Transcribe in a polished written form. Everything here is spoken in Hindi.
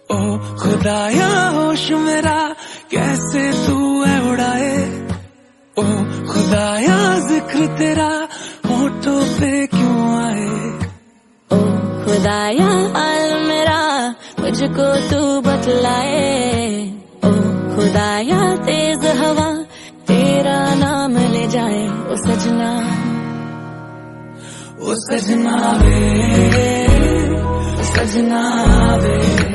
ओ खुदाया होश मेरा कैसे तू है उड़ाए, ओ खुदाया जिक्र तेरा होठों पे क्यों आए। ओ खुदाया हाल मेरा मुझको तू बतलाए, ओ खुदाया तेज हवा तेरा नाम ले जाए। ओ सजना, ओ सजना वे, सजना वे।